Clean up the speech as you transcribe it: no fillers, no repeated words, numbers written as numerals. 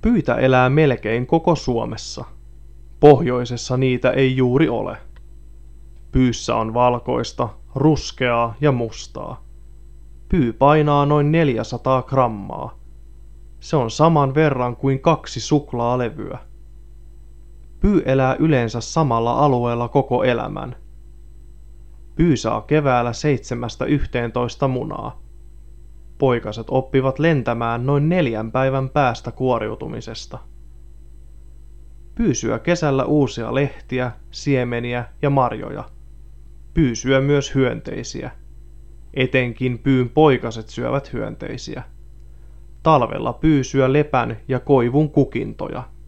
Pyitä elää melkein koko Suomessa. Pohjoisessa niitä ei juuri ole. Pyyssä on valkoista, ruskeaa ja mustaa. Pyy painaa noin 400 grammaa. Se on saman verran kuin 2 suklaalevyä. Pyy elää yleensä samalla alueella koko elämän. Pyy saa keväällä 7–11 munaa. Poikaset oppivat lentämään noin 4 päivän päästä kuoriutumisesta. Pyy syö kesällä uusia lehtiä, siemeniä ja marjoja. Pyy syö myös hyönteisiä. Etenkin pyyn poikaset syövät hyönteisiä. Talvella pyy syö lepän ja koivun kukintoja.